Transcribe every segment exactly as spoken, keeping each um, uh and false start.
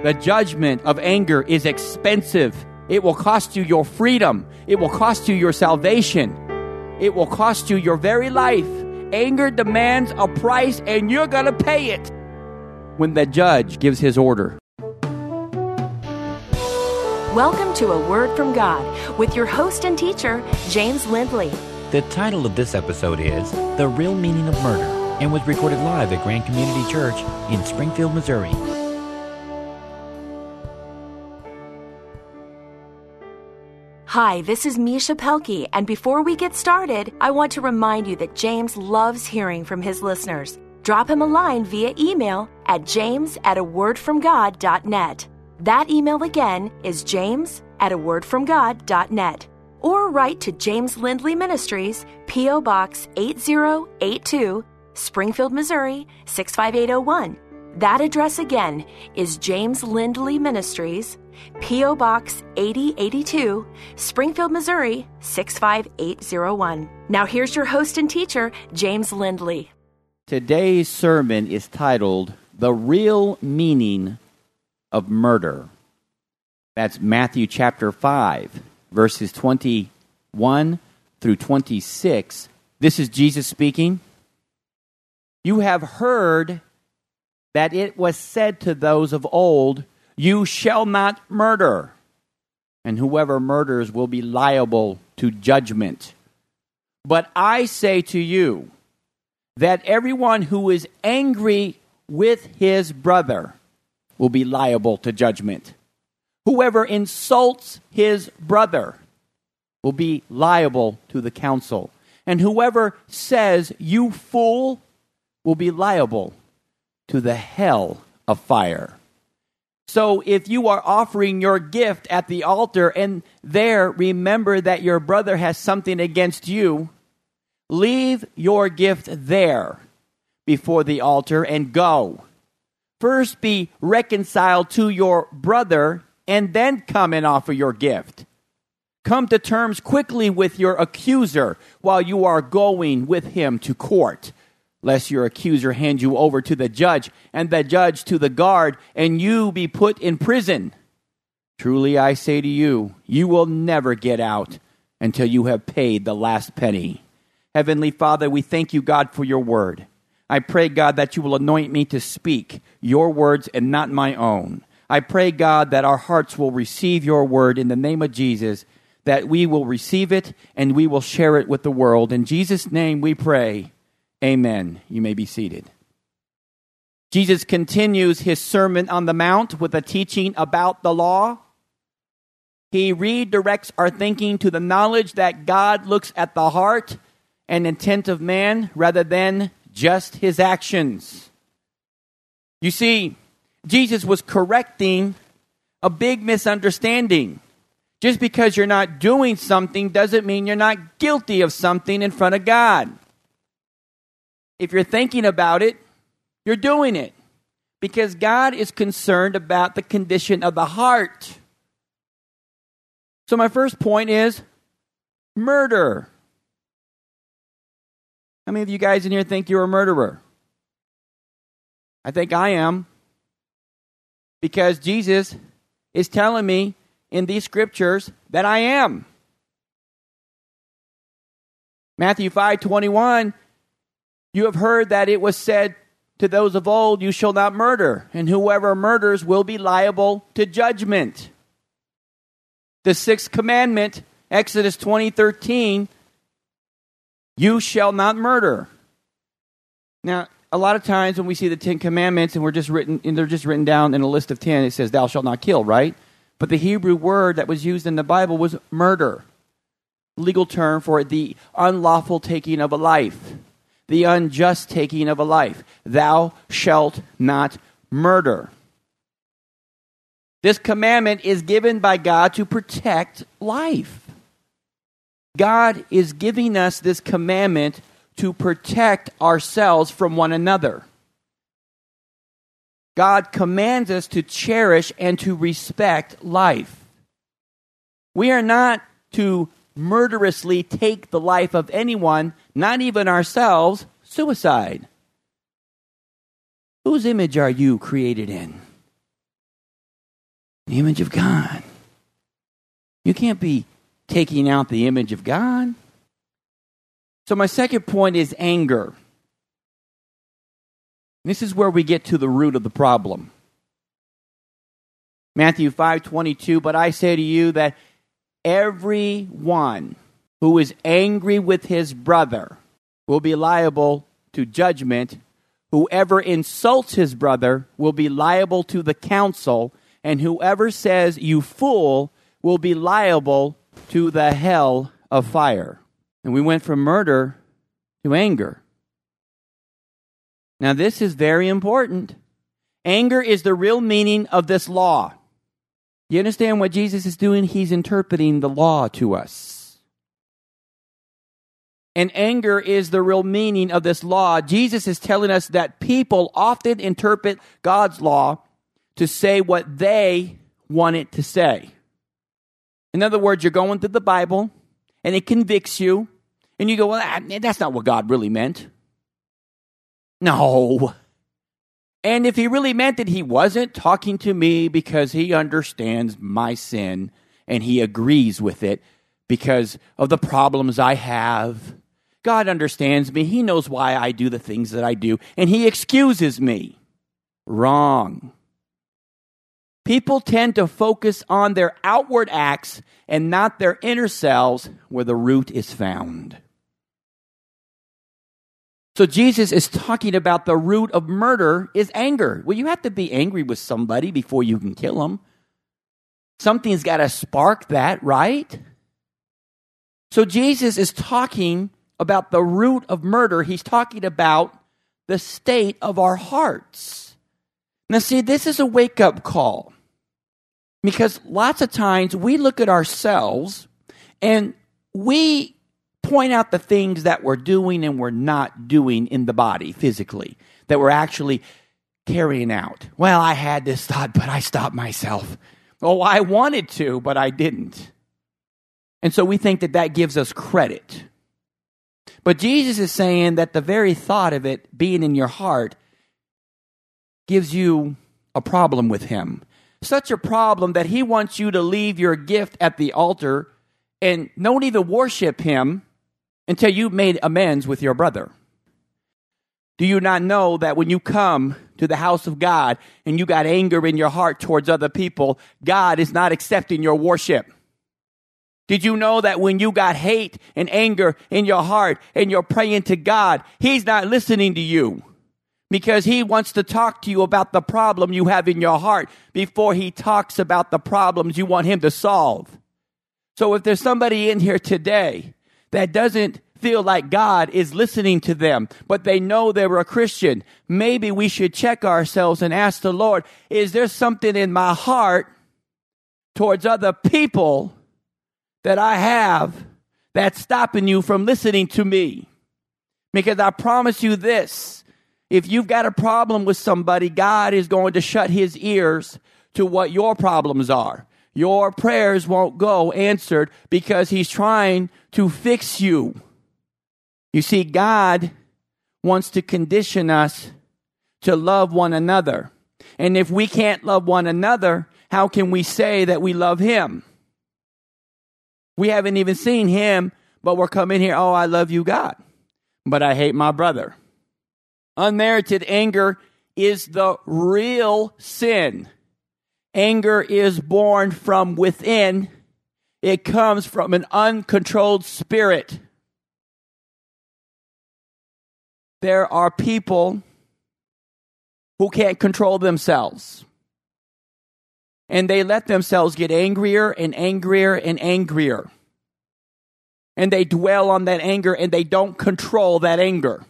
The judgment of anger is expensive. It will cost you your freedom. It will cost you your salvation. It will cost you your very life. Anger demands a price, and you're going to pay it when the judge gives his order. Welcome to A Word from God with your host and teacher, James Lindley. The title of this episode is The Real Meaning of Murder and was recorded live at Grand Community Church in Springfield, Missouri. Hi, this is Misha Pelkey, and before we get started, I want to remind you that James loves hearing from his listeners. Drop him a line via email at james at a word from god dot net. That email again is james at a word from god dot net. Or write to James Lindley Ministries, P O. Box eight zero eight two, Springfield, Missouri six five eight zero one. That address again is James Lindley Ministries, P O. Box eighty eighty-two, Springfield, Missouri six five eight zero one. Now here's your host and teacher, James Lindley. Today's sermon is titled, The Real Meaning of Murder. That's Matthew chapter five, verses twenty-one through twenty-six. This is Jesus speaking. You have heard that it was said to those of old, you shall not murder, and whoever murders will be liable to judgment. But I say to you that everyone who is angry with his brother will be liable to judgment. Whoever insults his brother will be liable to the council. And whoever says, you fool, will be liable to the hell of fire. So if you are offering your gift at the altar and there remember that your brother has something against you, leave your gift there before the altar and go. First be reconciled to your brother and then come and offer your gift. Come to terms quickly with your accuser while you are going with him to court, lest your accuser hand you over to the judge, and the judge to the guard, and you be put in prison. Truly I say to you, you will never get out until you have paid the last penny. Heavenly Father, we thank you, God, for your word. I pray, God, that you will anoint me to speak your words and not my own. I pray, God, that our hearts will receive your word in the name of Jesus, that we will receive it and we will share it with the world. In Jesus' name we pray. Amen. You may be seated. Jesus continues his Sermon on the Mount with a teaching about the law. He redirects our thinking to the knowledge that God looks at the heart and intent of man rather than just his actions. You see, Jesus was correcting a big misunderstanding. Just because you're not doing something doesn't mean you're not guilty of something in front of God. If you're thinking about it, you're doing it. Because God is concerned about the condition of the heart. So my first point is murder. How many of you guys in here think you're a murderer? I think I am. Because Jesus is telling me in these scriptures that I am. Matthew five twenty-one, you have heard that it was said to those of old, you shall not murder, and whoever murders will be liable to judgment. The sixth commandment, Exodus twenty thirteen, you shall not murder. Now, a lot of times when we see the Ten Commandments and we're just written, and they're just written down in a list of ten, it says, thou shalt not kill, right? But the Hebrew word that was used in the Bible was murder. Legal term for the unlawful taking of a life. The unjust taking of a life. Thou shalt not murder. This commandment is given by God to protect life. God is giving us this commandment to protect ourselves from one another. God commands us to cherish and to respect life. We are not to murderously take the life of anyone, not even ourselves, suicide. Whose image are you created in? The image of God. You can't be taking out the image of God. So my second point is anger. This is where we get to the root of the problem. Matthew five twenty-two, but I say to you that everyone who is angry with his brother will be liable to judgment. Whoever insults his brother will be liable to the council, and whoever says, "You fool," will be liable to the hell of fire. And we went from murder to anger. Now, this is very important. Anger is the real meaning of this law. You understand what Jesus is doing? He's interpreting the law to us. And anger is the real meaning of this law. Jesus is telling us that people often interpret God's law to say what they want it to say. In other words, you're going through the Bible, and it convicts you, and you go, well, that's not what God really meant. No. And if he really meant it, he wasn't talking to me because he understands my sin, and he agrees with it because of the problems I have. God understands me. He knows why I do the things that I do, and he excuses me. Wrong. People tend to focus on their outward acts and not their inner selves where the root is found. So Jesus is talking about the root of murder is anger. Well, you have to be angry with somebody before you can kill them. Something's got to spark that, right? So Jesus is talking about the root of murder. He's talking about the state of our hearts. Now, see, this is a wake-up call. Because lots of times we look at ourselves and we point out the things that we're doing and we're not doing in the body physically, that we're actually carrying out. Well, I had this thought, but I stopped myself. Oh, I wanted to, but I didn't. And so we think that that gives us credit. But Jesus is saying that the very thought of it being in your heart gives you a problem with him. Such a problem that he wants you to leave your gift at the altar and don't even worship him until you've made amends with your brother. Do you not know that when you come to the house of God and you got anger in your heart towards other people, God is not accepting your worship? Did you know that when you got hate and anger in your heart and you're praying to God, he's not listening to you? Because he wants to talk to you about the problem you have in your heart before he talks about the problems you want him to solve. So if there's somebody in here today that doesn't feel like God is listening to them, but they know they're a Christian, maybe we should check ourselves and ask the Lord, is there something in my heart towards other people that I have that's stopping you from listening to me? Because I promise you this, if you've got a problem with somebody, God is going to shut his ears to what your problems are. Your prayers won't go answered because he's trying to fix you. You see, God wants to condition us to love one another. And if we can't love one another, how can we say that we love him? We haven't even seen him, but we're coming here, oh, I love you, God, but I hate my brother. Unmerited anger is the real sin. Anger is born from within. It comes from an uncontrolled spirit. There are people who can't control themselves. And they let themselves get angrier and angrier and angrier. And they dwell on that anger and they don't control that anger.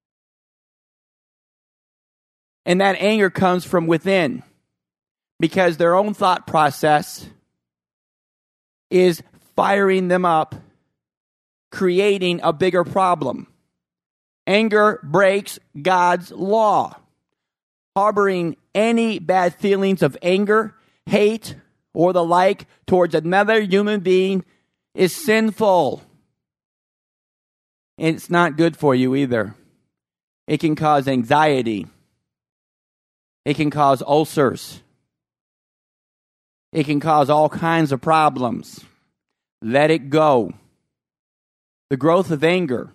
And that anger comes from within because their own thought process is firing them up, creating a bigger problem. Anger breaks God's law. Harboring any bad feelings of anger, hate, or the like towards another human being is sinful. And it's not good for you either. It can cause anxiety. It can cause ulcers. It can cause all kinds of problems. Let it go. The growth of anger.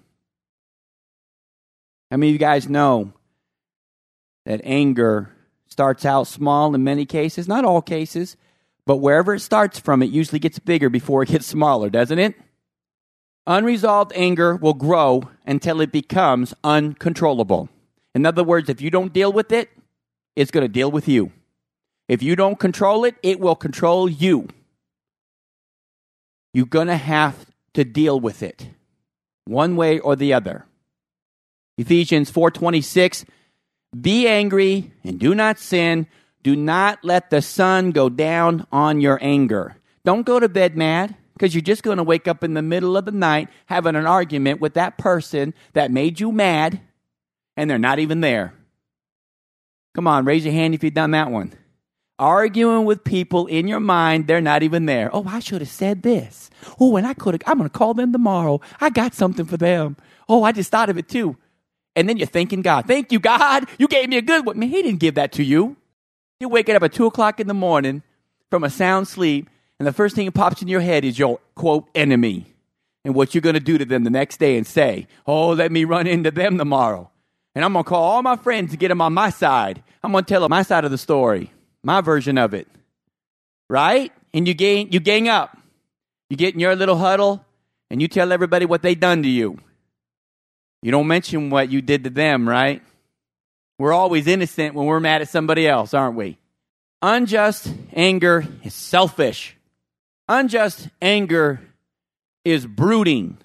How many of you guys know that anger starts out small in many cases? Not all cases, but wherever it starts from, it usually gets bigger before it gets smaller, doesn't it? Unresolved anger will grow until it becomes uncontrollable. In other words, if you don't deal with it, it's going to deal with you. If you don't control it, it will control you. You're going to have to deal with it, one way or the other. Ephesians four twenty-six, be angry and do not sin. Do not let the sun go down on your anger. Don't go to bed mad, because you're just going to wake up in the middle of the night having an argument with that person that made you mad, and they're not even there. Come on, raise your hand if you've done that one. Arguing with people in your mind, they're not even there. Oh, I should have said this. Oh, and I could have, I'm going to call them tomorrow. I got something for them. Oh, I just thought of it too. And then you're thanking God. Thank you, God. You gave me a good one. Man, he didn't give that to you. You're waking up at two o'clock in the morning from a sound sleep, and the first thing that pops in your head is your, quote, enemy, and what you're going to do to them the next day and say, oh, let me run into them tomorrow. And I'm going to call all my friends to get them on my side. I'm going to tell them my side of the story, my version of it, right? And you gang, you gang up. You get in your little huddle, and you tell everybody what they done to you. You don't mention what you did to them, right? We're always innocent when we're mad at somebody else, aren't we? Unjust anger is selfish. Unjust anger is brooding,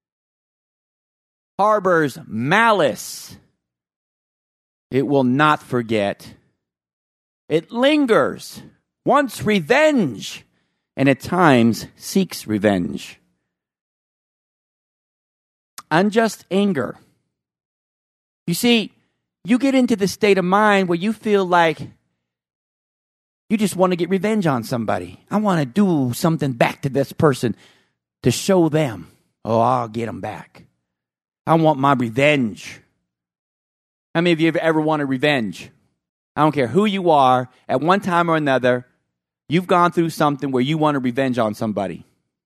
harbors malice. It will not forget. It lingers, wants revenge, and at times seeks revenge. Unjust anger. You see, you get into the state of mind where you feel like you just want to get revenge on somebody. I want to do something back to this person to show them, oh, I'll get them back. I want my revenge. How many of you have ever wanted revenge? I don't care who you are, at one time or another, you've gone through something where you want to revenge on somebody.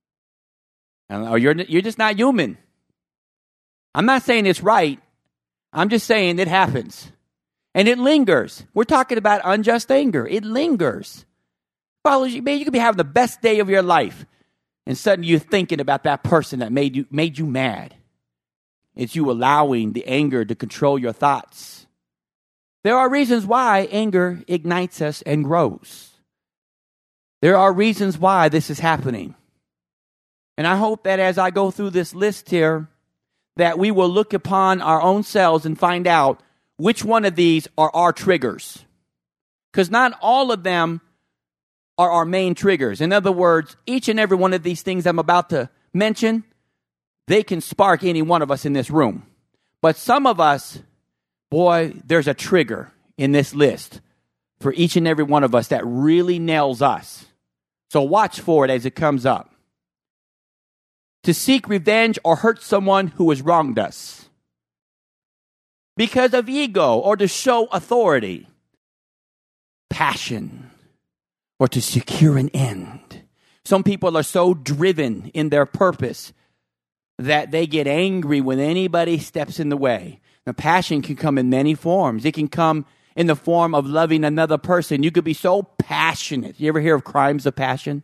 Or you're, you're just not human. I'm not saying it's right. I'm just saying it happens. And it lingers. We're talking about unjust anger. It lingers. Follows you, man, you could be having the best day of your life, and suddenly you're thinking about that person that made you made you mad. It's you allowing the anger to control your thoughts. There are reasons why anger ignites us and grows. There are reasons why this is happening. And I hope that as I go through this list here, that we will look upon our own selves and find out which one of these are our triggers. Because not all of them are our main triggers. In other words, each and every one of these things I'm about to mention, they can spark any one of us in this room. But some of us, boy, there's a trigger in this list for each and every one of us that really nails us. So watch for it as it comes up. To seek revenge or hurt someone who has wronged us. Because of ego or to show authority. Passion or to secure an end. Some people are so driven in their purpose that they get angry when anybody steps in the way. Now, passion can come in many forms. It can come in the form of loving another person. You could be so passionate. You ever hear of crimes of passion?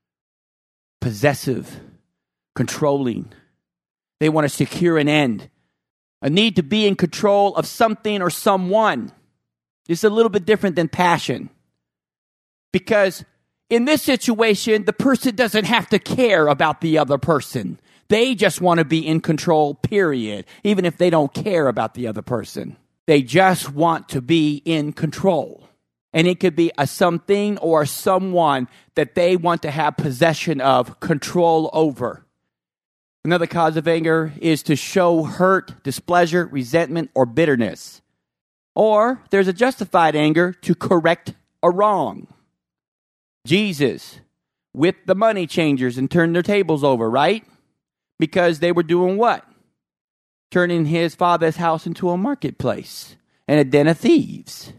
Possessive, controlling. They want to secure an end. A need to be in control of something or someone. It's a little bit different than passion. Because in this situation, the person doesn't have to care about the other person. They just want to be in control, period. Even if they don't care about the other person. They just want to be in control. And it could be a something or a someone that they want to have possession of, control over. Another cause of anger is to show hurt, displeasure, resentment, or bitterness. Or there's a justified anger to correct a wrong. Jesus whipped the money changers and turned their tables over, right? Because they were doing what? Turning his father's house into a marketplace and a den of thieves.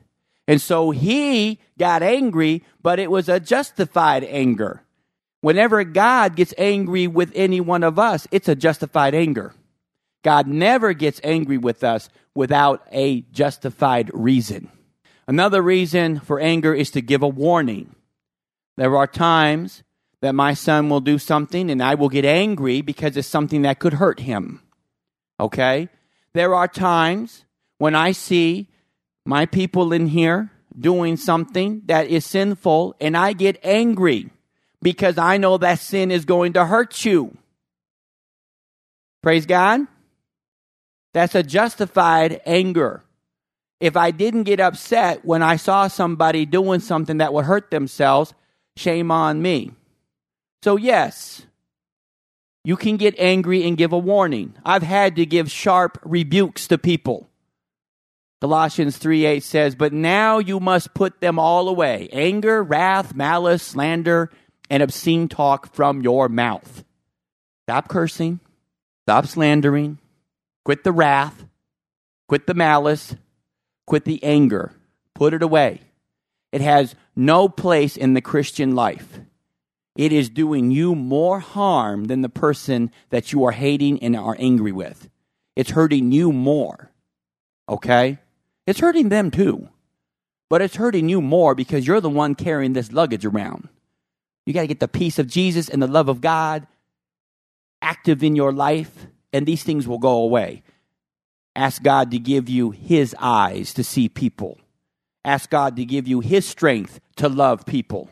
And so he got angry, but it was a justified anger. Whenever God gets angry with any one of us, it's a justified anger. God never gets angry with us without a justified reason. Another reason for anger is to give a warning. There are times that my son will do something and I will get angry because it's something that could hurt him. Okay? There are times when I see my people in here doing something that is sinful and I get angry because I know that sin is going to hurt you. Praise God. That's a justified anger. If I didn't get upset when I saw somebody doing something that would hurt themselves, shame on me. So yes, you can get angry and give a warning. I've had to give sharp rebukes to people. Colossians three eight says, but now you must put them all away. Anger, wrath, malice, slander, and obscene talk from your mouth. Stop cursing. Stop slandering. Quit the wrath. Quit the malice. Quit the anger. Put it away. It has no place in the Christian life. It is doing you more harm than the person that you are hating and are angry with. It's hurting you more. Okay? It's hurting them too. But it's hurting you more because you're the one carrying this luggage around. You got to get the peace of Jesus and the love of God active in your life, and these things will go away. Ask God to give you his eyes to see people. Ask God to give you his strength to love people.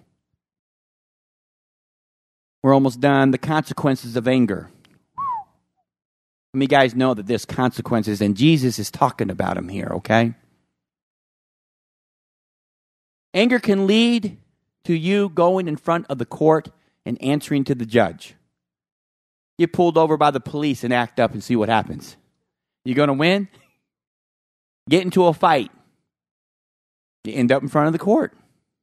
We're almost done. The consequences of anger. Let me guys know that there's consequences, and Jesus is talking about them here, okay? Anger can lead to you going in front of the court and answering to the judge. Get pulled over by the police and act up and see what happens. You going to win? Get into a fight. You end up in front of the court.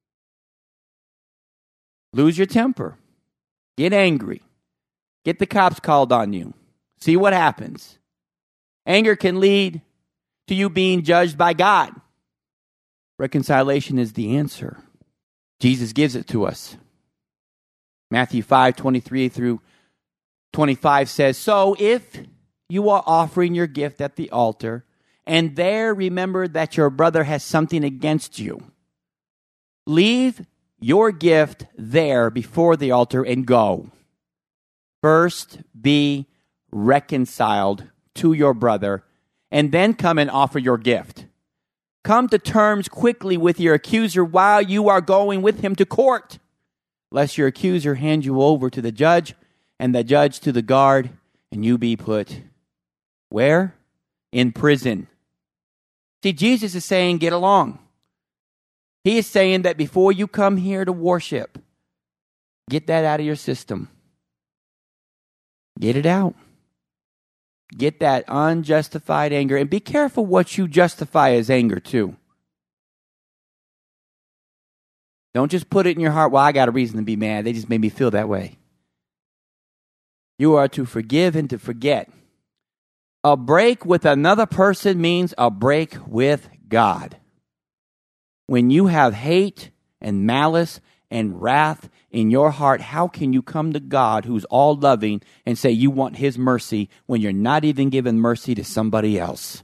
Lose your temper. Get angry. Get the cops called on you. See what happens. Anger can lead to you being judged by God. Reconciliation is the answer. Jesus gives it to us. Matthew five twenty-three through twenty-five says, so if you are offering your gift at the altar, and there remember that your brother has something against you, leave your gift there before the altar and go. First be reconciled to your brother, and then come and offer your gift. Come to terms quickly with your accuser while you are going with him to court, lest your accuser hand you over to the judge, and the judge to the guard, and you be put where? In prison. See, Jesus is saying, get along. He is saying that before you come here to worship, get that out of your system. Get it out. Get that unjustified anger. And be careful what you justify as anger, too. Don't just put it in your heart, well, I got a reason to be mad. They just made me feel that way. You are to forgive and to forget. A break with another person means a break with God. When you have hate and malice and wrath in your heart, how can you come to God who's all loving and say you want his mercy when you're not even giving mercy to somebody else?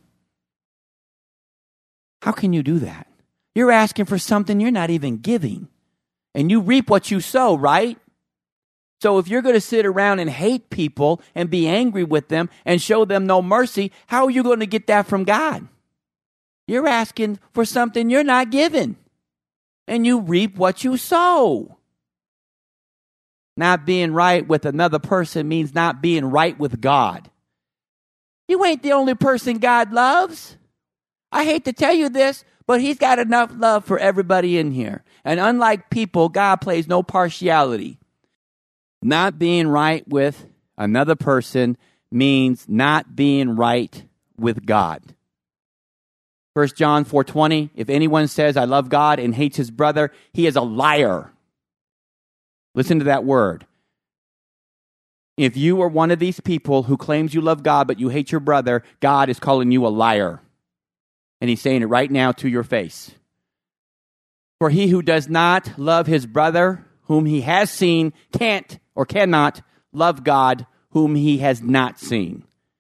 How can you do that? You're asking for something you're not even giving. And you reap what you sow, right? So if you're going to sit around and hate people and be angry with them and show them no mercy, how are you going to get that from God? You're asking for something you're not giving. And you reap what you sow. Not being right with another person means not being right with God. You ain't the only person God loves. I hate to tell you this, but he's got enough love for everybody in here. And unlike people, God plays no partiality. Not being right with another person means not being right with God. First John four twenty, if anyone says, I love God and hates his brother, he is a liar. Listen to that word. If you are one of these people who claims you love God but you hate your brother, God is calling you a liar. And he's saying it right now to your face. For he who does not love his brother whom he has seen can't or cannot love God whom he has not seen.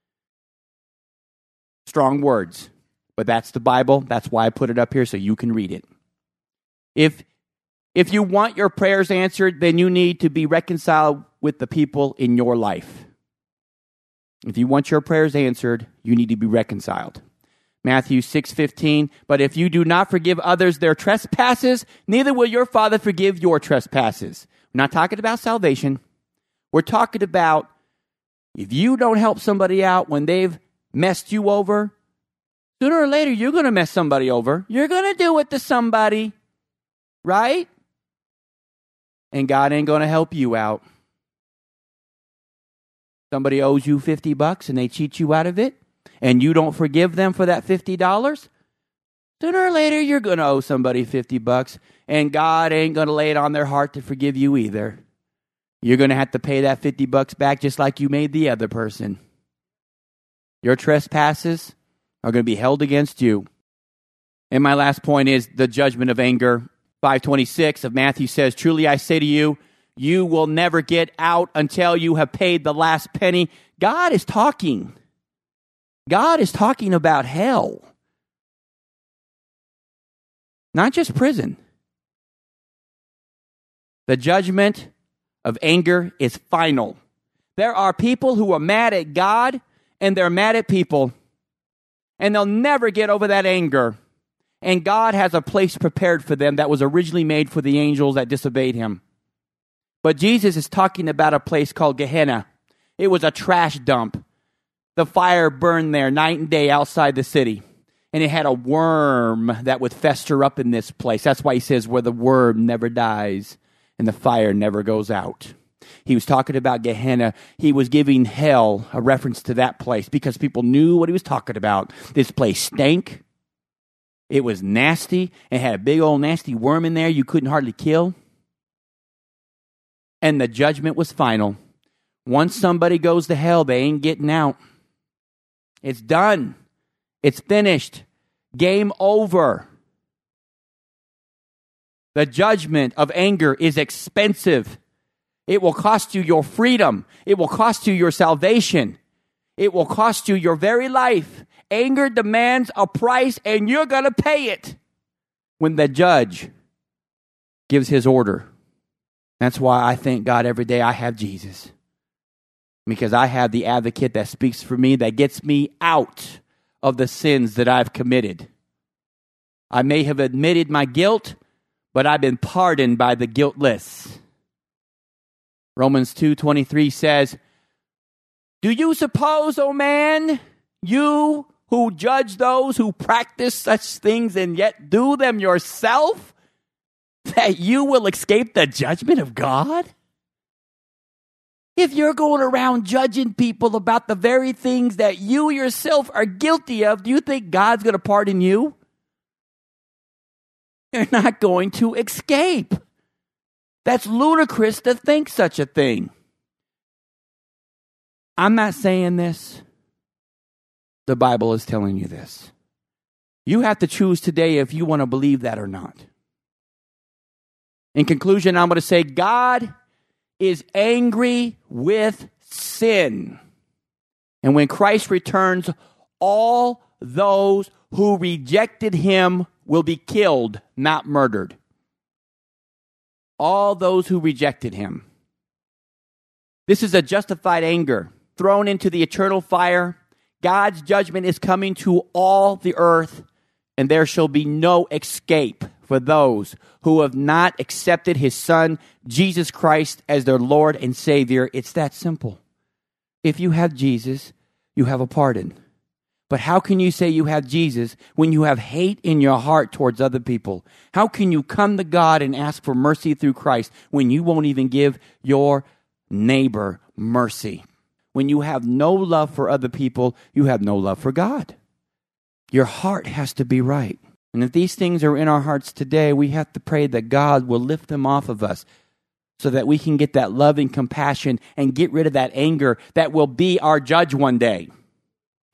Strong words, but that's the Bible. That's why I put it up here so you can read it. If if you want your prayers answered, then you need to be reconciled with the people in your life. If you want your prayers answered, you need to be reconciled. Matthew six fifteen, but if you do not forgive others their trespasses, neither will your Father forgive your trespasses. We're not talking about salvation. We're talking about if you don't help somebody out when they've messed you over, sooner or later you're going to mess somebody over. You're going to do it to somebody, right? And God ain't going to help you out. Somebody owes you fifty bucks and they cheat you out of it, and you don't forgive them for that fifty dollars, sooner or later you're going to owe somebody fifty bucks, and God ain't going to lay it on their heart to forgive you either. You're going to have to pay that fifty bucks back just like you made the other person. Your trespasses are going to be held against you. And my last point is the judgment of anger. five twenty-six of Matthew says, truly I say to you, you will never get out until you have paid the last penny. God is talking. God is talking about hell. Not just prison. The judgment of anger is final. There are people who are mad at God and they're mad at people, and they'll never get over that anger. And God has a place prepared for them that was originally made for the angels that disobeyed him. But Jesus is talking about a place called Gehenna. It was a trash dump. The fire burned there night and day outside the city. And it had a worm that would fester up in this place. That's why he says where the worm never dies and the fire never goes out. He was talking about Gehenna. He was giving hell a reference to that place because people knew what he was talking about. This place stank. It was nasty. It had a big old nasty worm in there you couldn't hardly kill. And the judgment was final. Once somebody goes to hell, they ain't getting out. It's done. It's finished. Game over. The judgment of anger is expensive. It will cost you your freedom. It will cost you your salvation. It will cost you your very life. Anger demands a price, and you're going to pay it when the judge gives his order. That's why I thank God every day I have Jesus. Because I have the advocate that speaks for me, that gets me out of the sins that I've committed. I may have admitted my guilt, but I've been pardoned by the guiltless. Romans two twenty-three says, do you suppose, O man, you who judge those who practice such things and yet do them yourself, that you will escape the judgment of God? If you're going around judging people about the very things that you yourself are guilty of, do you think God's going to pardon you? You're not going to escape. That's ludicrous to think such a thing. I'm not saying this. The Bible is telling you this. You have to choose today if you want to believe that or not. In conclusion, I'm going to say God is angry with sin. And when Christ returns, all those who rejected him will be killed, not murdered. All those who rejected him. This is a justified anger thrown into the eternal fire. God's judgment is coming to all the earth, and there shall be no escape for those who have not accepted his Son, Jesus Christ, as their Lord and Savior. It's that simple. If you have Jesus, you have a pardon. But how can you say you have Jesus when you have hate in your heart towards other people? How can you come to God and ask for mercy through Christ when you won't even give your neighbor mercy? When you have no love for other people, you have no love for God. Your heart has to be right. And if these things are in our hearts today, we have to pray that God will lift them off of us so that we can get that love and compassion and get rid of that anger that will be our judge one day.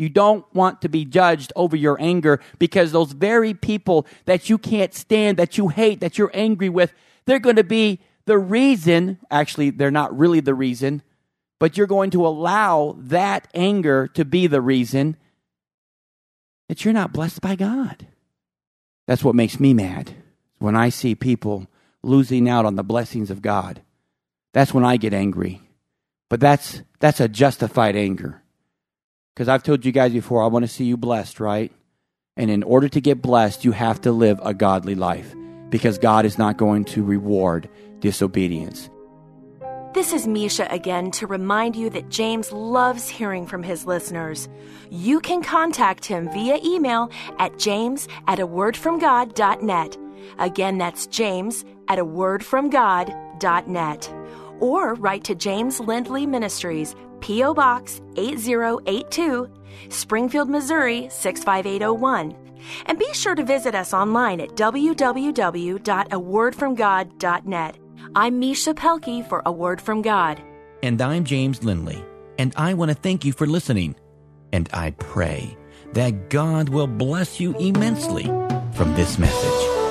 You don't want to be judged over your anger, because those very people that you can't stand, that you hate, that you're angry with, they're going to be the reason. Actually, they're not really the reason, but you're going to allow that anger to be the reason that you're not blessed by God. That's what makes me mad. When I see people losing out on the blessings of God, that's when I get angry. But that's that's a justified anger. Because I've told you guys before, I want to see you blessed, right? And in order to get blessed, you have to live a godly life, because God is not going to reward disobedience. This is Misha again to remind you that James loves hearing from his listeners. You can contact him via email at james at a word from god dot net. Again, that's james at a word from god dot net. Or write to James Lindley Ministries, P O. Box eight zero eight two, Springfield, Missouri six five eight zero one. And be sure to visit us online at w w w dot a word from god dot net. I'm Misha Pelkey for A Word from God. And I'm James Lindley, and I want to thank you for listening. And I pray that God will bless you immensely from this message.